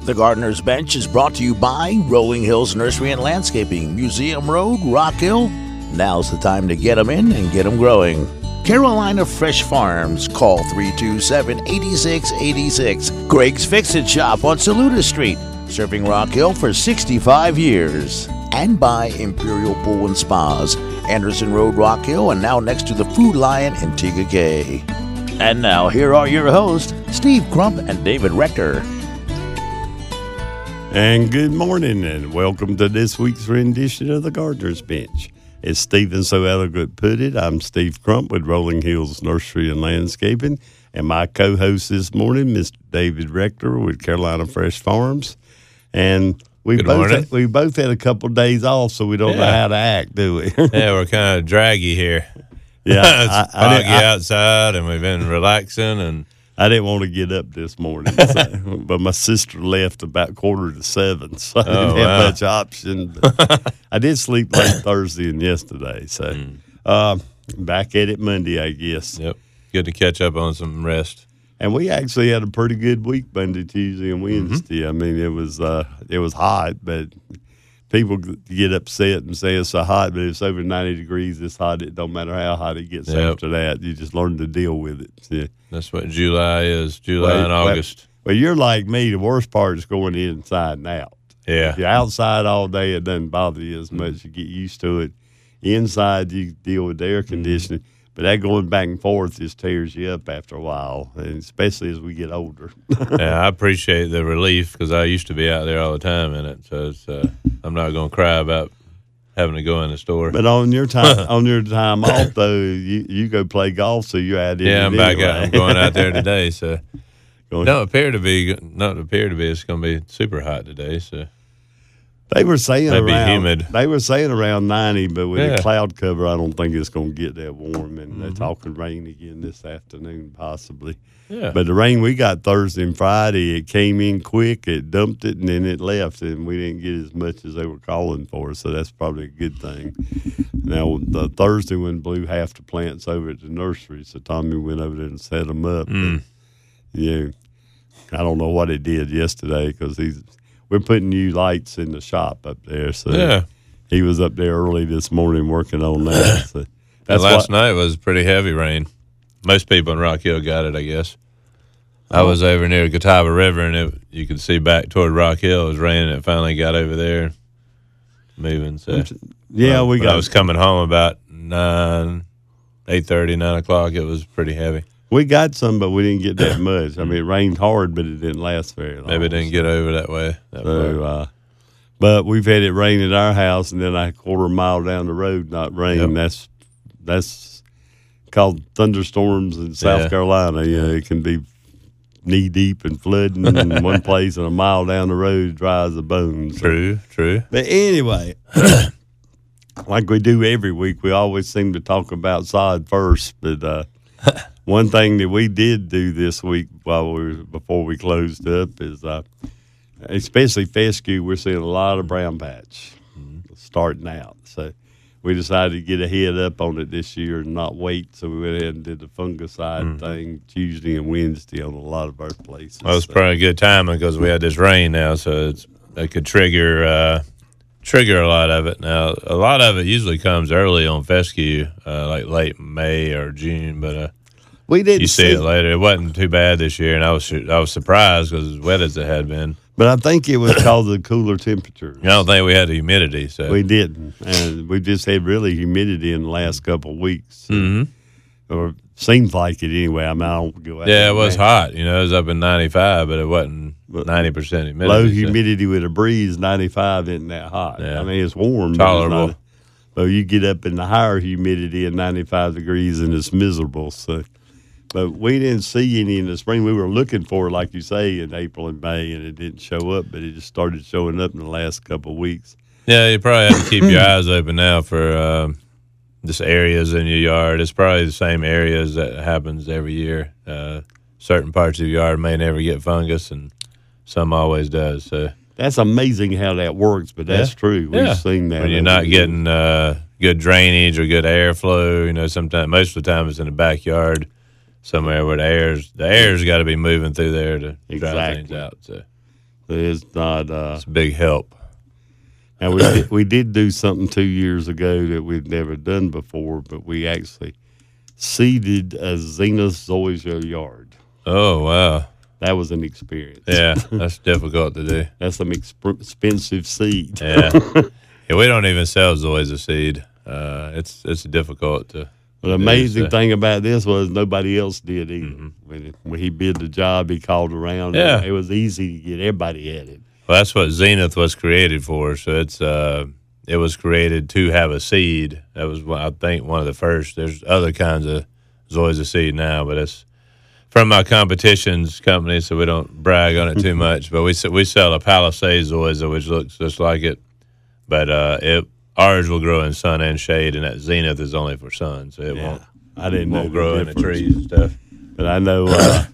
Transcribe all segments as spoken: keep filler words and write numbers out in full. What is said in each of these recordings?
The Gardener's Bench is brought to you by Rolling Hills Nursery and Landscaping, Museum Road, Rock Hill. Now's the time to get them in and get them growing. Carolina Fresh Farms. Call three two seven, eight six eight six. Greg's Fix-It Shop on Saluda Street, serving Rock Hill for sixty-five years. And by Imperial Pool and Spas, Anderson Road, Rock Hill, and now next to the Food Lion in Tega Cay. And now, here are your hosts, Steve Crump and David Rector. And good morning, and welcome to this week's rendition of the Gardener's Bench. As Stephen so eloquently put it, I'm Steve Crump with Rolling Hills Nursery and Landscaping, and my co-host this morning, Mister David Rector with Carolina Fresh Farms. And we Good both morning. had, we both had a couple of days off, so we don't Yeah. know how to act, do we? Yeah, we're kind of draggy here. Yeah, it's I- I foggy didn't- I- outside, and we've been relaxing. And I didn't want to get up this morning, so, but my sister left about quarter to seven, so I didn't Oh, have wow. much option. But I did sleep late Thursday and yesterday, so Mm. uh, back at it Monday, I guess. yep, good to catch up on some rest. And we actually had a pretty good week Monday, Tuesday, and Wednesday. Mm-hmm. I mean, it was uh, it was hot, but people get upset and say it's so hot, but it's over ninety degrees. It's hot. It don't matter how hot it gets Yep. after that. You just learn to deal with it. Yeah. That's what July is. July Well, and well- August. Well, you're like me. The worst part is going inside and out. Yeah. If you're outside all day, it doesn't bother you as much. You get used to it. Inside, you deal with the air conditioning. But that going back and forth just tears you up after a while, and especially as we get older. Yeah, I appreciate the relief because I used to be out there all the time in it. So it's, uh, I'm not going to cry about having to go in the store. But on your time, on your time off, though, you, you go play golf, so you're out in yeah, it I'm back anyway. out. I'm going out there today. So Going- don't appear to be not appear to be. It's going to be super hot today. So They were saying Maybe around humid. They were saying around ninety, but with Yeah. the cloud cover, I don't think it's going to get that warm. And Mm-hmm. they're talking rain again this afternoon, possibly. yeah, But the rain we got Thursday and Friday, it came in quick, it dumped it, and then it left, and we didn't get as much as they were calling for. So that's probably a good thing. Now the Thursday one blew half the plants over at the nursery, so Tommy went over there and set them up. Mm. But, yeah, I don't know what it did yesterday because he's. We're putting new lights in the shop up there, so yeah. he was up there early this morning working on that. So And that's last what, night was pretty heavy rain. Most people in Rock Hill got it, I guess. I was over near Catawba River, and it, you could see back toward Rock Hill. It was raining. It finally got over there, moving. So yeah, we when got. I was coming home about nine, eight thirty, nine o'clock. It was pretty heavy. We got some, but we didn't get that much. I mean, it rained hard, but it didn't last very long. Maybe it didn't get over that way. That So, far. uh, but we've had it rain at our house, and then a quarter mile down the road, not rain. Yep. That's that's called thunderstorms in South Yeah. Carolina. You know, it can be knee deep and flooding in one place, and a mile down the road dry as a bone. So- True, true. But anyway, like we do every week, we always seem to talk about sod first. But uh, one thing that we did do this week while we were, before we closed up is, uh, especially fescue, we're seeing a lot of brown patch starting out. So we decided to get a head up on it this year and not wait. So we went ahead and did the fungicide thing Tuesday and Wednesday on a lot of our places. Well, it's So- probably a good timing because we had this rain now, so it's it could trigger uh, trigger a lot of it. Now, a lot of it usually comes early on fescue, uh, like late May or June, but uh, we didn't you see it later. It wasn't too bad this year, and I was I was surprised because as wet as it had been. But I think it was because of the cooler temperatures. I don't think we had the humidity, so We didn't, and we just had really humidity in the last couple of weeks, Mhm. or seems like it anyway. I mean, I don't go out yeah, there it was and- hot. You know, it was up in ninety-five, but it wasn't But ninety percent humidity. Low so- humidity with a breeze, ninety-five isn't that hot. Yeah. I mean, it's warm, but it's Tolerable. not- But you get up in the higher humidity at ninety-five degrees, and it's miserable. So, but we didn't see any in the spring. We were looking for, it, like you say, in April and May, and it didn't show up. But it just started showing up in the last couple of weeks. Yeah, you probably have to keep your eyes open now for um, just areas in your yard. It's probably the same areas that happens every year. Uh, certain parts of your yard may never get fungus, and some always does. So That's amazing how that works, but that's Yeah. true. We've yeah. seen that. when you're over not the years. getting uh, good drainage or good airflow. You know, sometimes most of the time it's in the backyard somewhere where the air's the air's got to be moving through there to dry things Exactly. out. So It's not. Uh, it's a big help. And we did, we did do something two years ago that we'd never done before, but we actually seeded a Zenith Zoysia yard. Oh, wow. That was an experience. Yeah, that's difficult to do. That's some exp- expensive seed. Yeah. Yeah, we don't even sell Zoysia seed. Uh, it's it's difficult to. But the amazing thing about this was nobody else did either. Mm-hmm. When, it, when he bid the job, he called around. Yeah. It was easy to get. Everybody had it. Well, that's what Zenith was created for. So it's uh, it was created to have a seed. That was, I think, one of the first. There's other kinds of Zoysia seed now, but it's from my competition's company, so we don't brag on it too much. But we we sell a Palisade Zoysia, which looks just like it, but uh, it ours will grow in sun and shade, and that Zenith is only for sun, so it yeah. won't. I didn't won't know grow in the trees and stuff. But I know. Uh,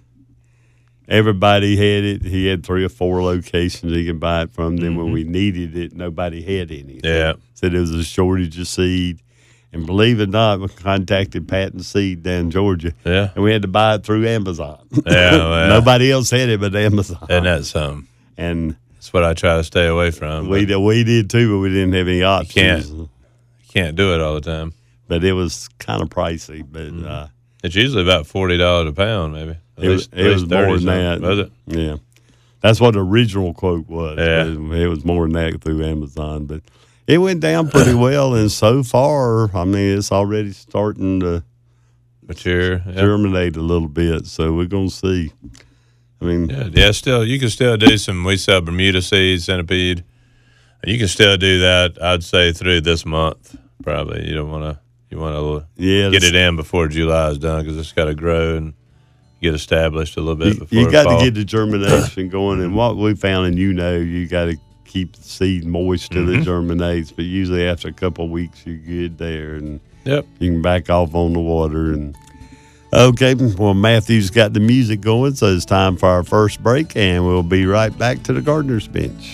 Everybody had it. He had three or four locations he could buy it from. Then mm-hmm. when we needed it, nobody had any. Yeah. Said there was a shortage of seed. And believe it or not, we contacted Patton Seed down in Georgia. Yeah. And we had to buy it through Amazon. Yeah. Well, nobody else had it but Amazon. And that's something. And that's what I try to stay away from. We did, we did too, but we didn't have any options. You can't, you can't do it all the time. But it was kind of pricey. But mm-hmm. uh, it's usually about forty dollars a pound, maybe. At it least, was, it was more than that. Was it? Yeah. That's what the original quote was. Yeah. It was more than that through Amazon. But it went down pretty well. And so far, I mean, it's already starting to mature, yeah. germinate a little bit. So we're going to see. I mean, yeah, yeah, still, you can still do some, we sell Bermuda seed, centipede. You can still do that, I'd say, through this month, probably. You don't want to, you want to yeah, get it in before July is done because it's got to grow and get established a little bit you, before you got fall. to get the germination going. And what we found, and you know, you got to keep the seed moist till mm-hmm. it germinates. But usually after a couple of weeks, you're good there. And yep. you can back off on the water. And okay, well, Matthew's got the music going, so it's time for our first break, and we'll be right back to the Gardener's Bench.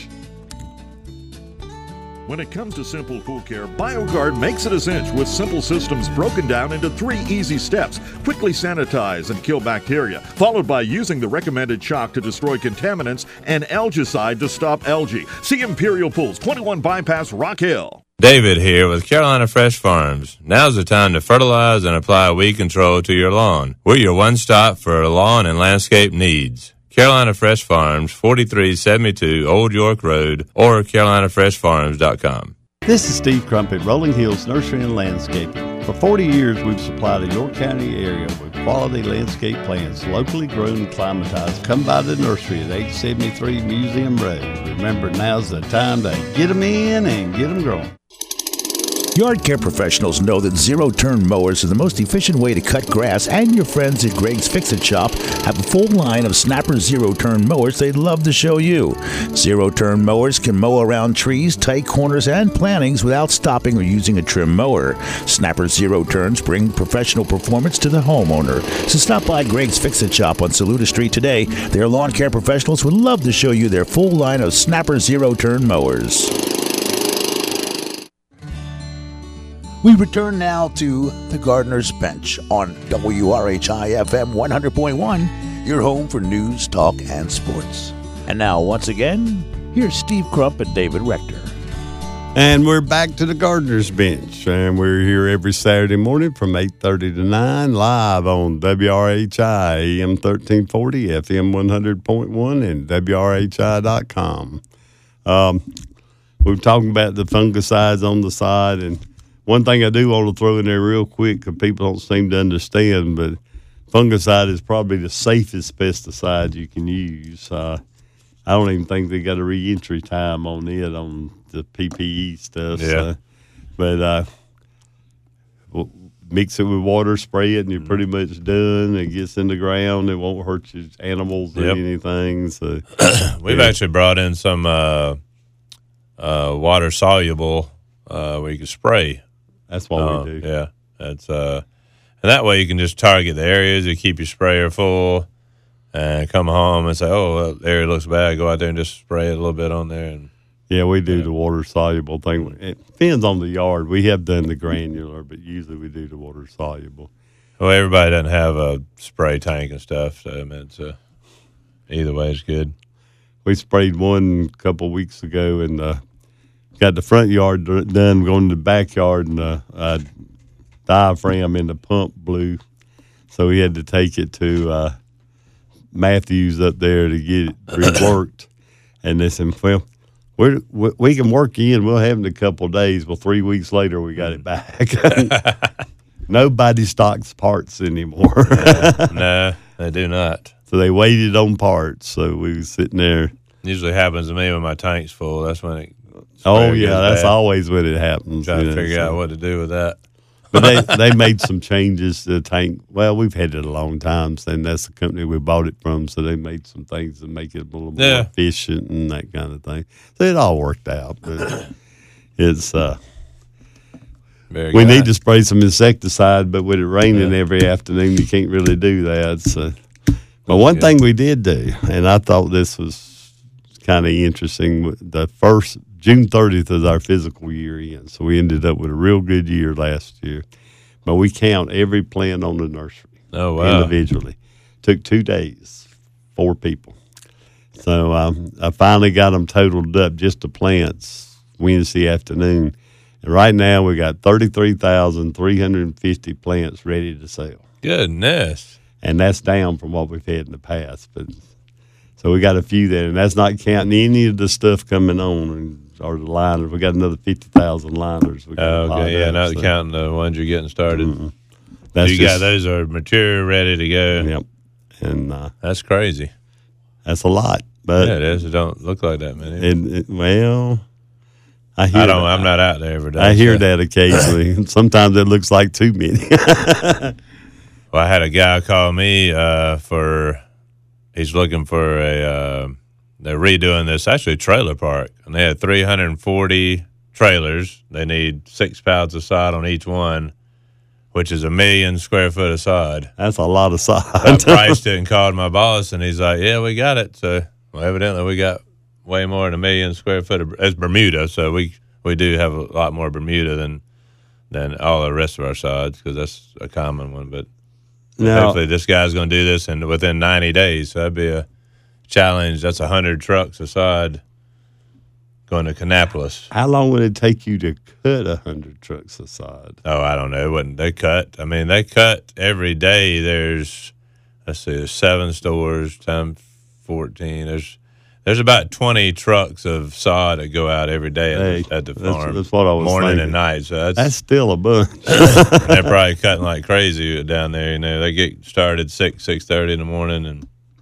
When it comes to simple pool care, BioGuard makes it a cinch with simple systems broken down into three easy steps. Quickly sanitize and kill bacteria, followed by using the recommended chalk to destroy contaminants and algicide to stop algae. See Imperial Pools, twenty-one Bypass, Rock Hill. David here with Carolina Fresh Farms. Now's the time to fertilize and apply weed control to your lawn. We're your one-stop for lawn and landscape needs. Carolina Fresh Farms, forty-three seventy-two Old York Road, or carolina fresh farms dot com. This is Steve Crumpet, Rolling Hills Nursery and Landscaping. For forty years, we've supplied the York County area with quality landscape plants, locally grown and climatized. Come by the nursery at eight seventy-three Museum Road. Remember, now's the time to get them in and get them growing. Yard care professionals know that zero-turn mowers are the most efficient way to cut grass, and your friends at Greg's Fix-It Shop have a full line of Snapper zero-turn mowers they'd love to show you. Zero-turn mowers can mow around trees, tight corners, and plantings without stopping or using a trim mower. Snapper zero-turns bring professional performance to the homeowner. So stop by Greg's Fix-It Shop on Saluda Street today. Their lawn care professionals would love to show you their full line of Snapper zero-turn mowers. We return now to the Gardener's Bench on W R H I F M one hundred point one, your home for news, talk, and sports. And now, once again, here's Steve Crump and David Rector. And we're back to the Gardener's Bench, and we're here every Saturday morning from eight thirty to nine, live on W R H I, A M thirteen forty, F M one hundred point one, and W R H I dot com. Um, we were talking about the fungicides on the side, and one thing I do want to throw in there real quick because people don't seem to understand, but fungicide is probably the safest pesticide you can use. Uh, I don't even think they got a re-entry time on it on the P P E stuff. Yeah. So. But uh, we'll mix it with water, spray it, and you're pretty much done. It gets in the ground. It won't hurt your animals or Yep. anything. So We've yeah. actually brought in some uh, uh, water soluble uh, where you can spray. That's what Uh, we do. Yeah, that's uh, and that way you can just target the areas. You keep your sprayer full, and come home and say, "Oh, well, the area looks bad." Go out there and just spray it a little bit on there. And Yeah, we do Yeah. the water soluble thing. It depends on the yard. We have done the granular, but usually we do the water soluble. well, everybody doesn't have a spray tank and stuff, so I mean, it's uh, either way is good. we sprayed one a couple weeks ago, and uh, got the front yard done, going to the backyard, and the uh, diaphragm in the pump blew. So we had to take it to uh, Matthews up there to get it reworked. And they said, well, we're, we can work in. We'll have it in a couple of days. Well, three weeks later, we got it back. Nobody stocks parts anymore. no, no, they do not. So they waited on parts. So we was sitting there. Usually happens to me when my tank's full. That's when it. Oh, yeah, that's bad. Always when it happens. Trying to know, figure so. out what to do with that. But they, they made some changes to the tank. Well, we've had it a long time, and that's the company we bought it from, so they made some things to make it a little more yeah. efficient and that kind of thing. So it all worked out. But it's uh, Very we good. need to spray some insecticide, but with it raining yeah. every afternoon, you can't really do that. So. But one good. thing we did do, and I thought this was kind of interesting, the first June thirtieth is our physical year end, so we ended up with a real good year last year. But we count every plant on the nursery oh, wow. individually. Took two days, four people. So um, I finally got them totaled up, just the plants, Wednesday afternoon. And right now we got thirty-three thousand three hundred fifty plants ready to sell. Goodness. And that's down from what we've had in the past. But so we got a few there, and that's not counting any of the stuff coming on and or the liners. We got another fifty thousand liners. We got oh, okay, yeah, up, not so. counting the ones you're getting started. Mm-mm. That's you just, got those are mature, ready to go. Yep, and uh, that's crazy. That's a lot, but yeah, it is. It don't look like that many. It, it, well, I hear. I don't. That. I'm not out there every day. I hear so. that occasionally. Sometimes it looks like too many. Well, I had a guy call me uh, for. He's looking for a. Uh, they're redoing this actually trailer park, and they had three hundred forty trailers. They need six pallets of sod on each one, which is a million square foot of sod. That's a lot of sod. I priced it and called my boss, and he's like, "Yeah, we got it." So, well, evidently, we got way more than a million square foot. Of, it's Bermuda, so we we do have a lot more Bermuda than than all the rest of our sods because that's a common one. But now, hopefully, this guy's going to do this in within ninety days. So that'd be a challenge. That's a hundred trucks of sod going to Kannapolis. How long would it take you to cut a hundred trucks of sod? Oh, I don't know. It wouldn't. They cut. I mean, they cut every day. There's, let's see, there's seven stores times fourteen. There's, there's about twenty trucks of sod that go out every day hey, at, the, at the that's, farm. That's what I was morning thinking. and night. So that's, that's still a bunch. they're probably cutting like crazy down there. You know, they get started six six thirty in the morning, and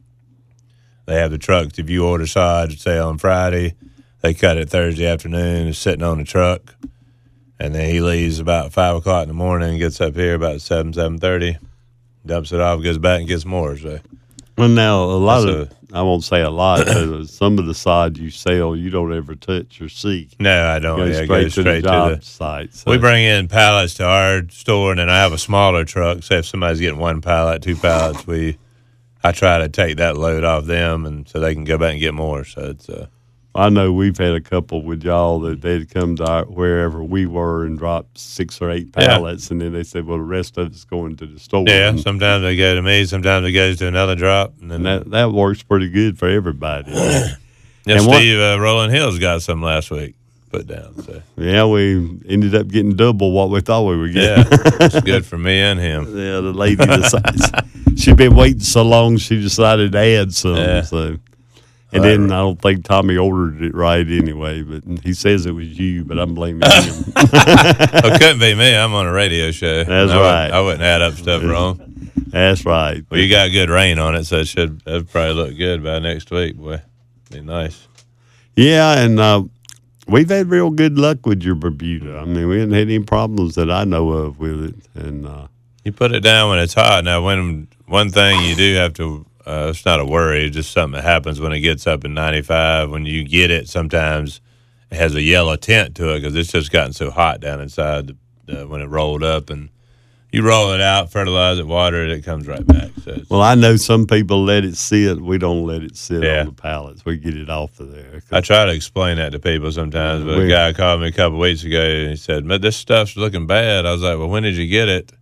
they have the trucks. If you order sod, say on Friday, they cut it Thursday afternoon. It's sitting on the truck, and then he leaves about five o'clock in the morning and gets up here about seven seven thirty, dumps it off, goes back and gets more. So, well, now a lot That's of I won't say a lot, but some of the sod you sell, you don't ever touch or see. No, I don't. Go yeah, straight, go to straight the job to the site. So. We bring in pallets to our store, and then I have a smaller truck. Say if somebody's getting one pallet, two pallets, we I try to take that load off them, and so they can go back and get more. So it's. Uh, I know we've had a couple with y'all that they'd come to our, wherever we were and drop six or eight pallets, yeah. and then they said, well, the rest of it's going to the store. Yeah, and, sometimes they go to me, sometimes it goes to another drop. And, then, and that, that works pretty good for everybody. yeah, and Steve uh, Rolling Hills got some last week put down. So. Yeah, we ended up getting double what we thought we were getting. Yeah, it's good for me and him. Yeah, the lady decides. She'd been waiting so long, she decided to add some. Yeah. So. And then I don't think Tommy ordered it right anyway, but he says it was you, but I'm blaming him. Well, it couldn't be me. I'm on a radio show. That's I right. Wouldn't, I wouldn't add up stuff wrong. That's right. Well, you got good rain on it, so it should it'll probably look good by next week, boy. Be nice. Yeah, and uh, we've had real good luck with your Bermuda. I mean, we haven't had any problems that I know of with it. And uh, you put it down when it's hot. Now, when one thing you do have to. Uh, it's not a worry. It's just something that happens when it gets up in ninety-five. When you get it, sometimes it has a yellow tint to it because it's just gotten so hot down inside the, uh, when it rolled up. And you roll it out, fertilize it, water it, it comes right back. So well, I know some people let it sit. We don't let it sit yeah. on the pallets. We get it off of there. I try to explain that to people sometimes, but we, a guy called me a couple of weeks ago and he said, "Man, this stuff's looking bad." I was like, "Well, when did you get it?"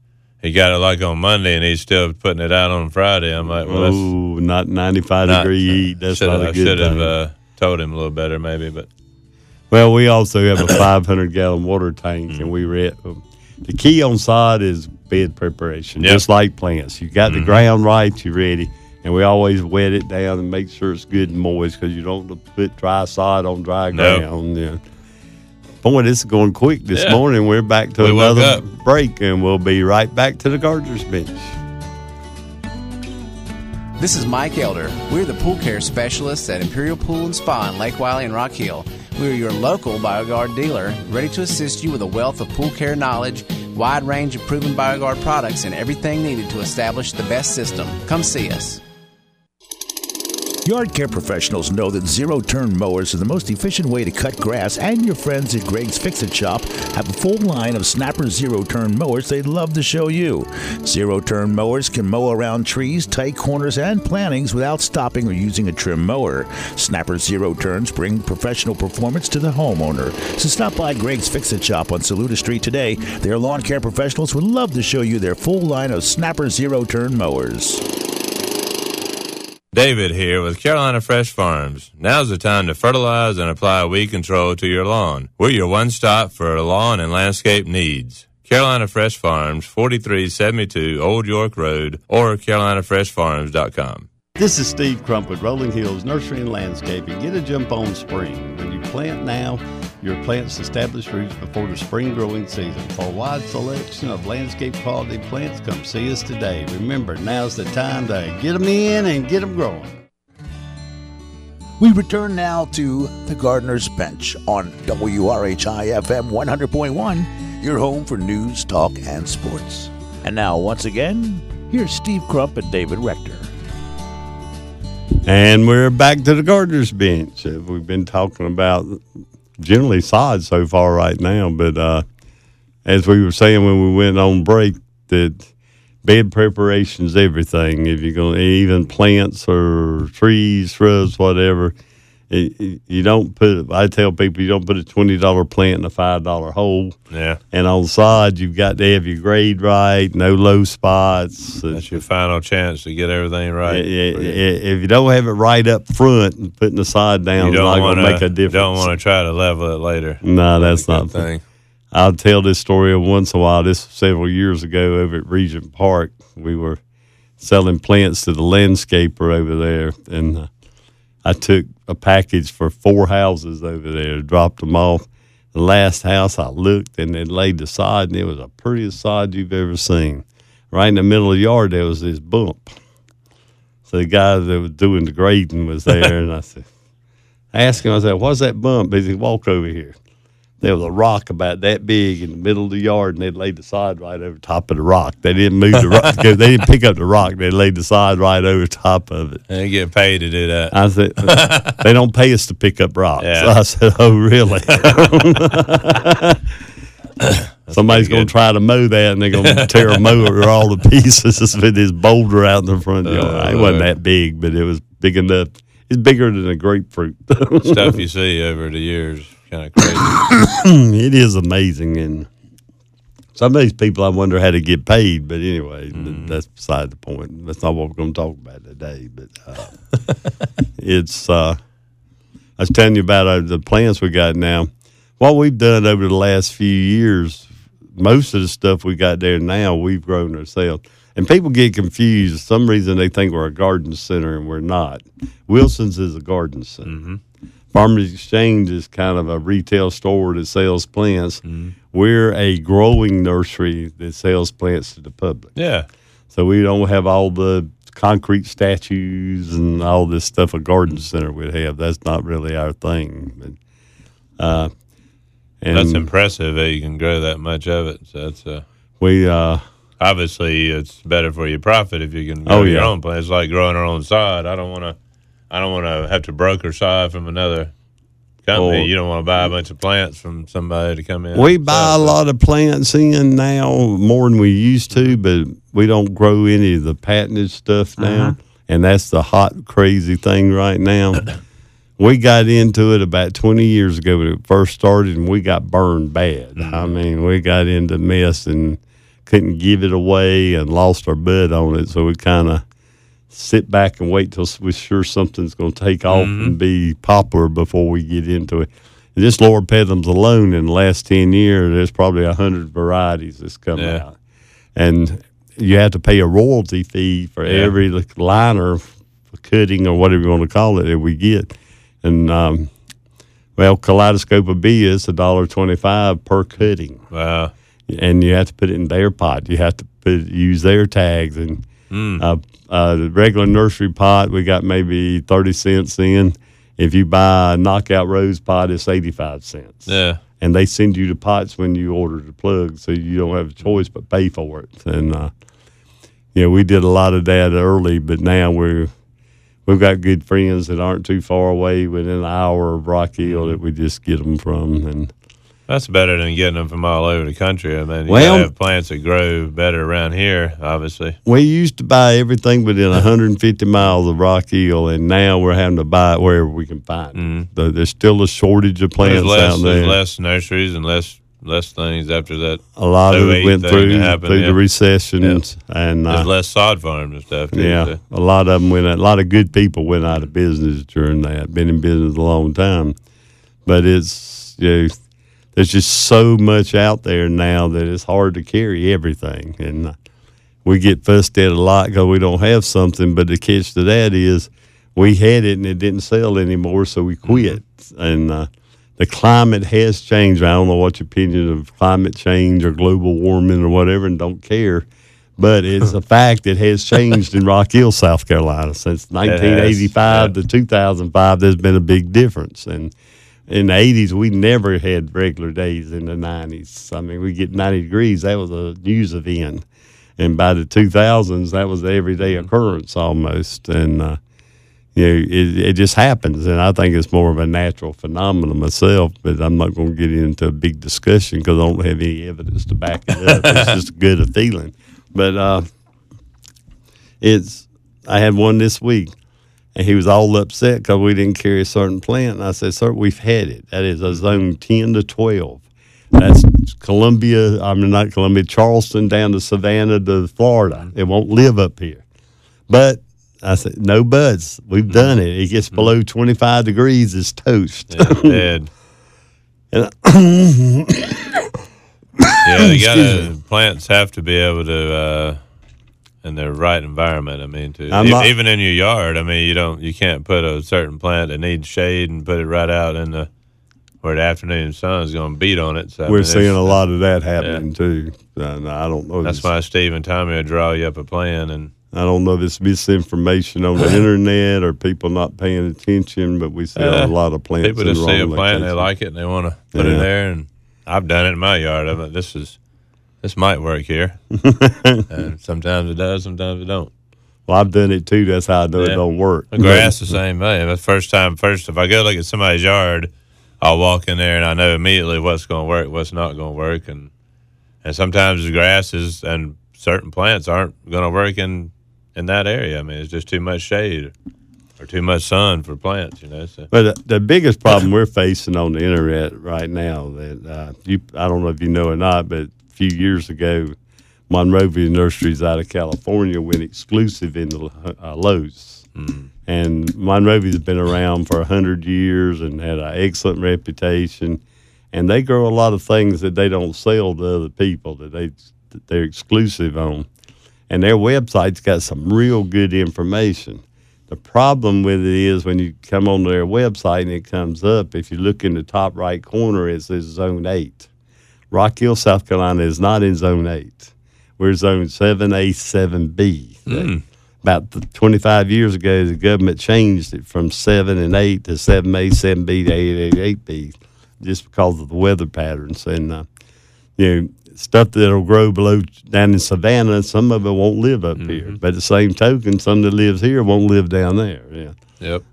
he got it like on Monday, and he's still putting it out on Friday. I'm like, well, that's oh, not ninety-five not, degree heat. That's not a I good should have thing. uh, told him a little better, maybe. But Well, we also have a five hundred gallon water tank, mm-hmm. and we read the key on sod is bed preparation, yep. just like plants. You got mm-hmm. the ground right, you're ready. And we always wet it down and make sure it's good and moist because you don't want to put dry sod on dry nope. ground. Yeah. Boy, this is going quick this yeah. morning. We're back to we another break, and we'll be right back to the Gardener's Bench. This is Mike Elder. We're the pool care specialists at Imperial Pool and Spa in Lake Wiley and Rock Hill. We're your local BioGuard dealer, ready to assist you with a wealth of pool care knowledge, wide range of proven BioGuard products, and everything needed to establish the best system. Come see us. Yard care professionals know that zero-turn mowers are the most efficient way to cut grass, and your friends at Greg's Fix-It Shop have a full line of Snapper zero-turn mowers they'd love to show you. Zero-turn mowers can mow around trees, tight corners, and plantings without stopping or using a trim mower. Snapper zero-turns bring professional performance to the homeowner. So stop by Greg's Fix-It Shop on Saluda Street today. Their lawn care professionals would love to show you their full line of Snapper zero-turn mowers. David here with Carolina Fresh Farms. Now's the time to fertilize and apply weed control to your lawn. We're your one-stop for lawn and landscape needs. Carolina Fresh Farms, forty-three seventy-two Old York Road, or carolina fresh farms dot com. This is Steve Crump with Rolling Hills Nursery and Landscaping. Get a jump on spring. When you plant now, your plants establish roots before the spring growing season. For a wide selection of landscape quality plants, come see us today. Remember, now's the time to get them in and get them growing. We return now to the Gardener's Bench on W R H I F M one hundred point one, your home for news, talk, and sports. And now, once again, here's Steve Crump and David Rector. And we're back to the Gardener's Bench. We've been talking about generally sod so far right now, but uh, as we were saying when we went on break, that bed preparation is everything. If you're going to even plants or trees, shrubs, whatever, it, you don't put. I tell people you don't put a twenty dollar plant in a five dollar hole. Yeah. And on sod, you've got to have your grade right, no low spots. That's your final chance to get everything right. If you don't have it right up front and putting the sod down, it's not going to make a difference. You don't want to try to level it later. No, that's not the thing. I'll tell this story once in a while. This several years ago over at Regent Park, we were selling plants to the landscaper over there, and uh, I took a package for four houses over there, dropped them off. The last house I looked and they laid the sod, and it was the prettiest sod you've ever seen. Right in the middle of the yard, there was this bump. So the guy that was doing the grading was there, and I said, I asked him, I said, what's that bump? He said, walk over here. There was a rock about that big in the middle of the yard, and they laid the sod right over top of the rock. They didn't move the rock because they didn't pick up the rock. They laid the sod right over top of it. They get paid to do that. I said, they don't pay us to pick up rocks. Yeah. So I said, oh, really? Somebody's going to try to mow that, and they're going to tear a mower all the pieces with this boulder out in the front yard. Uh, it wasn't that big, but it was big enough. It's bigger than a grapefruit. Stuff you see over the years. Kind of crazy. It is amazing, and some of these people I wonder how to get paid. But anyway, mm. that's beside the point. That's not what we're going to talk about today. But uh, it's uh, I was telling you about uh, the plants we got now. What we've done over the last few years, most of the stuff we got there now, we've grown ourselves. And people get confused. For some reason they think we're a garden center, and we're not. Wilson's is a garden center. Mm-hmm. Farmers Exchange is kind of a retail store that sells plants. Mm-hmm. We're a growing nursery that sells plants to the public. Yeah. So we don't have all the concrete statues and all this stuff a garden center would have. That's not really our thing. But, uh, and that's impressive that you can grow that much of it. So that's uh, we uh, obviously it's better for your profit if you can grow oh, your yeah. own plants. It's like growing our own sod. I don't want to. I don't want to have to broker sod from another company. Oh. You don't want to buy a bunch of plants from somebody to come in. We buy a lot of plants in now, more than we used to, but we don't grow any of the patented stuff now. Uh-huh. And that's the hot, crazy thing right now. We got into it about twenty years ago when it first started, and we got burned bad. Mm-hmm. I mean, we got into mess, and couldn't give it away and lost our bud on it. So we kind of sit back and wait till we're sure something's going to take off Mm-hmm. and be popular before we get into it. And this Lord Petham's alone in the last ten years, there's probably a hundred varieties that's come Yeah. out. And you have to pay a royalty fee for Yeah. every liner, for cutting or whatever you want to call it, that we get. And, um, well, Kaleidoscope of Bee is a dollar twenty-five per cutting. Wow. And you have to put it in their pot. You have to put use their tags. And Mm. uh, uh, the regular nursery pot, we got maybe thirty cents in. If you buy a Knockout Rose pot, it's eighty-five cents. Yeah. And they send you the pots when you order the plug, so you don't have a choice but pay for it. And, uh, yeah, we did a lot of that early, but now we're, we've got good friends that aren't too far away within an hour of Rock Hill that we just get them from. And That's better than getting them from all over the country. I mean, you Well- gotta have plants that grow better around here, obviously. we used to buy everything within one hundred fifty miles of Rock Hill, and now we're having to buy it wherever we can find it. Mhm. So there's still a shortage of There's plants less, out there's there. less nurseries and less less things after that. A lot of oh it eight went thing through, that happened, through yeah. the recessions, and There's uh, less sod farms and stuff. Too, yeah, so. a lot of them went. A lot of good people went out of business during that. Been in business a long time, but it's you know, there's just so much out there now that it's hard to carry everything, and uh, we get fussed at a lot because we don't have something. But the catch to that is we had it and it didn't sell anymore, so we quit. And uh, the climate has changed. I don't know what your opinion of climate change or global warming or whatever, and don't care. But it's a fact it has changed in Rock Hill, South Carolina. Since nineteen eighty-five yeah. to two thousand five, there's been a big difference. And in the eighties, we never had regular days in the nineties. I mean, we get ninety degrees. That was a news event. And by the two thousands, that was an everyday occurrence almost. And, uh, you know, it, it just happens. And I think it's more of a natural phenomenon myself, but I'm not going to get into a big discussion because I don't have any evidence to back it up. It's just a good a feeling. But uh, it's, I had one this week. And he was all upset because we didn't carry a certain plant. And I said, sir, we've had it. That is a zone ten to twelve. That's Columbia, I mean, not Columbia, Charleston down to Savannah to Florida. It won't live up here. But I said, no buds. We've done it. It gets below twenty-five degrees, it's toast. Yeah, dead. And Yeah, you gotta plants have to be able to uh in the right environment. I mean, to I'm e- not- even in your yard. I mean, you don't you can't put a certain plant that needs shade and put it right out in the where the afternoon sun is going to beat on it. So I we're mean, seeing it's- a lot of that happening too. And I don't know. That's if why Steve and Tommy will draw you up a plan, and I don't know if it's misinformation on the internet or people not paying attention, but we see Uh, a lot of plants. people in just the see a wrong plant, they location. like it, and they want to put Yeah. it there. And I've done it in my yard. I'm like, this is this might work here. And sometimes it does, sometimes it don't. Well, I've done it too. That's how I know it Yeah. don't work. The grass the same way. The first time, first if I go look at somebody's yard, I'll walk in there and I know immediately what's going to work, what's not going to work, and and sometimes the grasses and certain plants aren't going to work in in that area. I mean, it's just too much shade or too much sun for plants, you know. So. But the, the biggest problem we're facing on the internet right now that uh, you I don't know if you know or not, but a few years ago, Monrovia Nurseries out of California went exclusive into uh, Lowe's. Mm. And Monrovia's been around for a hundred years and had an excellent reputation. And they grow a lot of things that they don't sell to other people that they that they're exclusive on. And their website's got some real good information. The problem with it is when you come on their website and it comes up, if you look in the top right corner, it says Zone eight. Rock Hill, South Carolina is not in Zone eight. We're Zone seven A, seven B. Mm. About twenty-five years ago, the government changed it from seven and eight to seven A, seven B to eight A, eight B, just because of the weather patterns. And, uh, you know, stuff that'll grow below down in Savannah, some of it won't live up Mm-hmm. here. But the same token, some that lives here won't live down there. Yeah. Yep.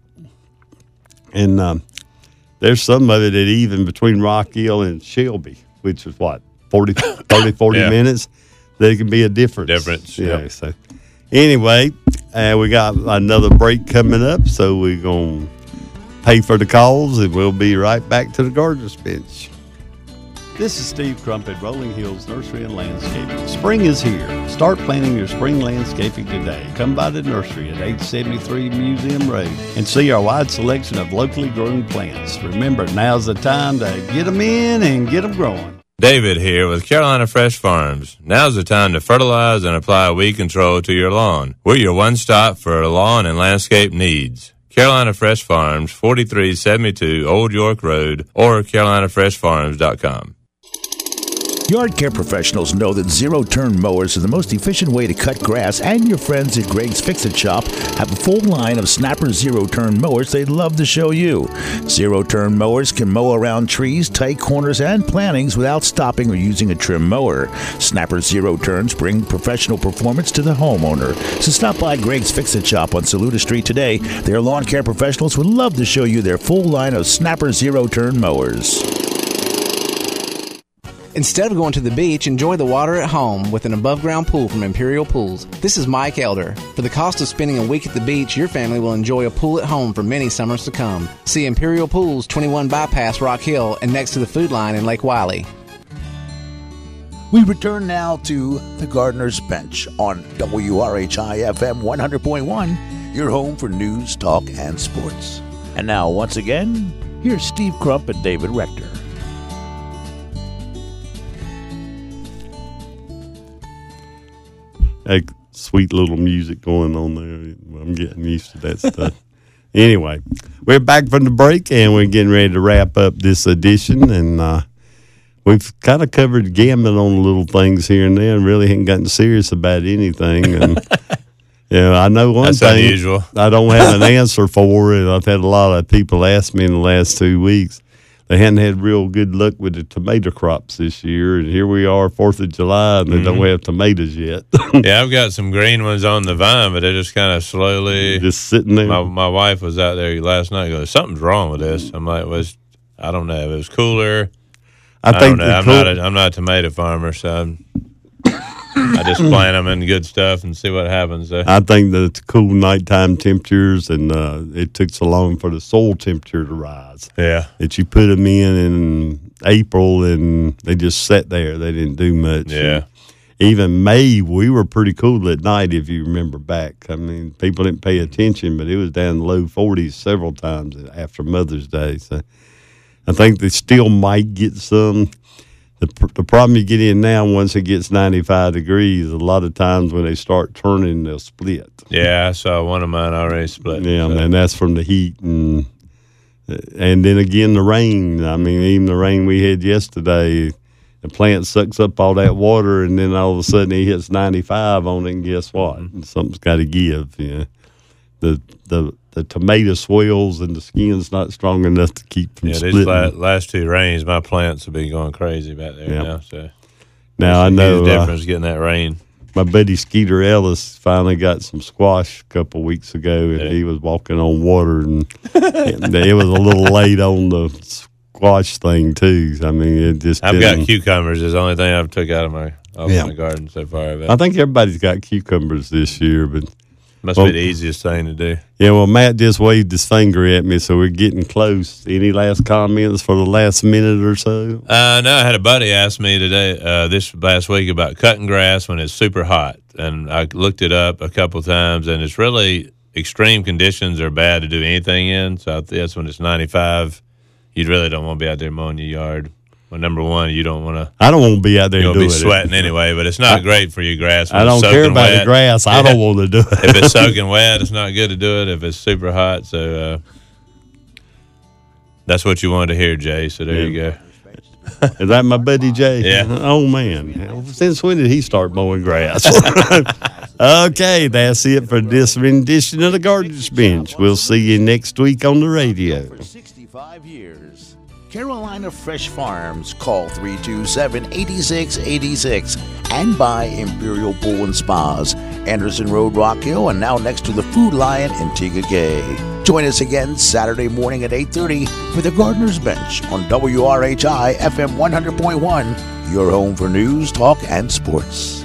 And um, there's some of it that even between Rock Hill and Shelby, which is what, forty, thirty, forty Yeah. minutes, there can be a difference. Difference, Yeah. yep. So anyway, uh, we got another break coming up, so we're going to pay for the calls, and we'll be right back to the Gardener's Bench. This is Steve Crumpet, Rolling Hills Nursery and Landscaping. Spring is here. Start planning your spring landscaping today. Come by the nursery at eight seventy-three Museum Road and see our wide selection of locally grown plants. Remember, now's the time to get them in and get them growing. David here with Carolina Fresh Farms. Now's the time to fertilize and apply weed control to your lawn. We're your one-stop for lawn and landscape needs. Carolina Fresh Farms, forty-three seventy-two Old York Road, or carolina fresh farms dot com. Yard care professionals know that zero-turn mowers are the most efficient way to cut grass, and your friends at Greg's Fix-It Shop have a full line of Snapper zero-turn mowers they'd love to show you. Zero-turn mowers can mow around trees, tight corners, and plantings without stopping or using a trim mower. Snapper zero-turns bring professional performance to the homeowner. So stop by Greg's Fix-It Shop on Saluda Street today. Their lawn care professionals would love to show you their full line of Snapper zero-turn mowers. Instead of going to the beach, enjoy the water at home with an above-ground pool from Imperial Pools. This is Mike Elder. For the cost of spending a week at the beach, your family will enjoy a pool at home for many summers to come. See Imperial Pools, twenty-one Bypass Rock Hill, and next to the Food Line in Lake Wiley. We return now to the Gardener's Bench on W R H I F M one hundred point one, your home for news, talk, and sports. And now, once again, here's Steve Crump and David Rector. Hey, sweet little music going on there. I'm getting used to that stuff. Anyway, we're back from the break, and we're getting ready to wrap up this edition. And uh, we've kind of covered the gamut on little things here and there and really haven't gotten serious about anything. And, you know, I know one That's thing unusual. I don't have an answer for it. I've had a lot of people ask me in the last two weeks. They hadn't had real good luck with the tomato crops this year, and here we are, Fourth of July, and they mm-hmm. don't have tomatoes yet. Yeah, I've got some green ones on the vine, but they're just kind of slowly just sitting there. My, my wife was out there last night. Goes, something's wrong with this. I'm like, was I don't know. It was cooler. I, I think don't know. I'm cool- not. A, I'm not a tomato farmer, so I'm, I just plant them in good stuff and see what happens. So. I think the cool nighttime temperatures, and uh, it took so long for the soil temperature to rise. Yeah, that you put them in in April, and they just sat there. They didn't do much. Yeah. And even May, we were pretty cool at night, if you remember back. I mean, people didn't pay attention, but it was down in the low forties several times after Mother's Day. So I think they still might get some. The, the problem you get in now, once it gets ninety-five degrees, a lot of times when they start turning, they'll split. Yeah, I saw one of mine already split. Yeah, so. and that's from the heat. And and then again, the rain. I mean, even the rain we had yesterday, the plant sucks up all that water, and then all of a sudden it hits ninety-five on it, and guess what? Mm-hmm. Something's got to give. You know? The the the tomato swells and the skin's not strong enough to keep from yeah, splitting. these la- last two rains, my plants have been going crazy back there yep. now. So now I know the difference uh, getting that rain. My buddy Skeeter Ellis finally got some squash a couple of weeks ago, and yeah. he was walking on water, and it was a little late on the squash thing too. I mean, it just I've didn't. got cucumbers. Is the only thing I've took out of my off yeah. my garden so far. But I think everybody's got cucumbers this year, but. Must well, be the easiest thing to do. Yeah, well, Matt just waved his finger at me, so we're getting close. Any last comments for the last minute or so? Uh, no, I had a buddy ask me today, uh, this last week, about cutting grass when it's super hot. And I looked it up a couple times, and it's really extreme conditions are bad to do anything in. So I guess when it's ninety-five, you really don't want to be out there mowing your yard. Well, number one, you don't want to. I don't want to be out there doing doing it. You'll be sweating it. anyway, but it's not I, great for your grass. I don't care about wet. the grass. I don't want to do it. If it's soaking wet, it's not good to do it. If it's super hot, so uh, that's what you wanted to hear, Jay. So there yeah. you go. Is that my buddy Jay? Yeah. Oh man, since when did he start mowing grass? Okay, that's it for this rendition of the Gardener's Bench. We'll see you next week on the radio. For sixty-five years. Carolina Fresh Farms. Call three two seven, eight six eight six and buy Imperial Pool and Spas, Anderson Road, Rock Hill, and now next to the Food Lion in Tigagay. Join us again Saturday morning at eight thirty for the Gardener's Bench on W R H I F M one hundred point one, your home for news, talk, and sports.